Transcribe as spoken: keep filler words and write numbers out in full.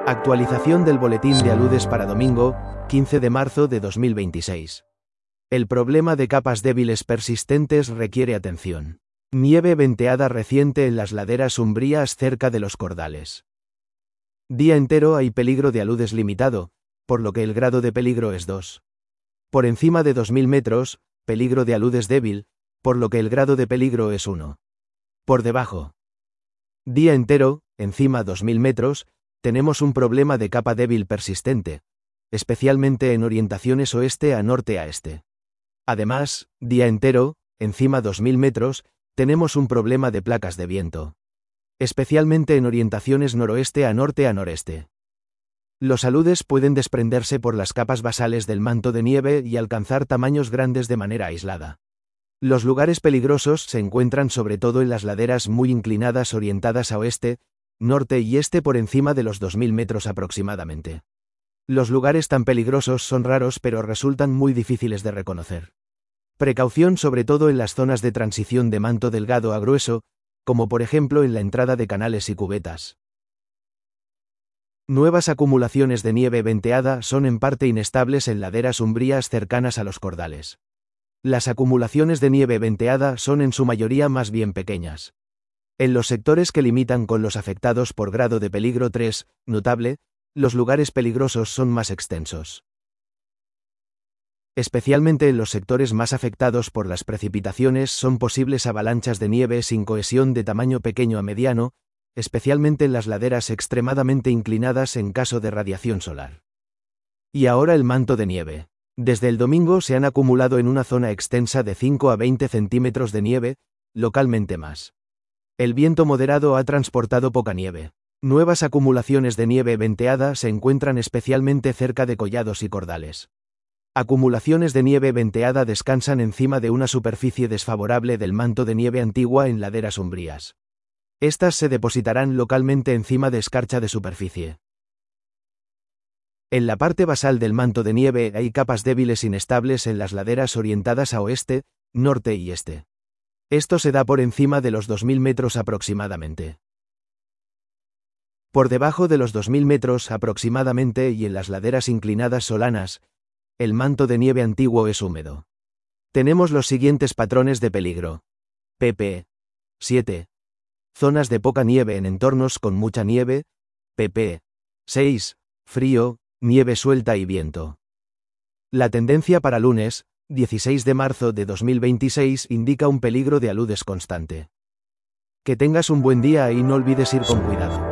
Actualización del boletín de aludes para domingo, quince de marzo de dos mil veintiséis. El problema de capas débiles persistentes requiere atención. Nieve venteada reciente en las laderas umbrías cerca de los cordales. Día entero hay peligro de aludes limitado, por lo que el grado de peligro es dos. Por encima de dos mil metros, peligro de aludes débil, por lo que el grado de peligro es uno. Por debajo. Día entero, encima dos mil metros, tenemos un problema de capa débil persistente, especialmente en orientaciones oeste a norte a este. Además, día entero, encima dos mil metros, tenemos un problema de placas de viento, especialmente en orientaciones noroeste a norte a noreste. Los aludes pueden desprenderse por las capas basales del manto de nieve y alcanzar tamaños grandes de manera aislada. Los lugares peligrosos se encuentran sobre todo en las laderas muy inclinadas orientadas a oeste, norte y este por encima de los dos mil metros aproximadamente. Los lugares tan peligrosos son raros pero resultan muy difíciles de reconocer. Precaución sobre todo en las zonas de transición de manto delgado a grueso, como por ejemplo en la entrada de canales y cubetas. Nuevas acumulaciones de nieve venteada son en parte inestables en laderas umbrías cercanas a los cordales. Las acumulaciones de nieve venteada son en su mayoría más bien pequeñas. En los sectores que limitan con los afectados por grado de peligro tres, notable, los lugares peligrosos son más extensos. Especialmente en los sectores más afectados por las precipitaciones son posibles avalanchas de nieve sin cohesión de tamaño pequeño a mediano, especialmente en las laderas extremadamente inclinadas en caso de radiación solar. Y ahora el manto de nieve. Desde el domingo se han acumulado en una zona extensa de cinco a veinte centímetros de nieve, localmente más. El viento moderado ha transportado poca nieve. Nuevas acumulaciones de nieve venteada se encuentran especialmente cerca de collados y cordales. Acumulaciones de nieve venteada descansan encima de una superficie desfavorable del manto de nieve antigua en laderas umbrías. Estas se depositarán localmente encima de escarcha de superficie. En la parte basal del manto de nieve hay capas débiles inestables en las laderas orientadas a oeste, norte y este. Esto se da por encima de los dos mil metros aproximadamente. Por debajo de los dos mil metros aproximadamente y en las laderas inclinadas solanas, el manto de nieve antiguo es húmedo. Tenemos los siguientes patrones de peligro. pp. siete. Zonas de poca nieve en entornos con mucha nieve. pp. seis. Frío, nieve suelta y viento. La tendencia para lunes, dieciséis de marzo de dos mil veintiséis, indica un peligro de aludes constante. Que tengas un buen día y no olvides ir con cuidado.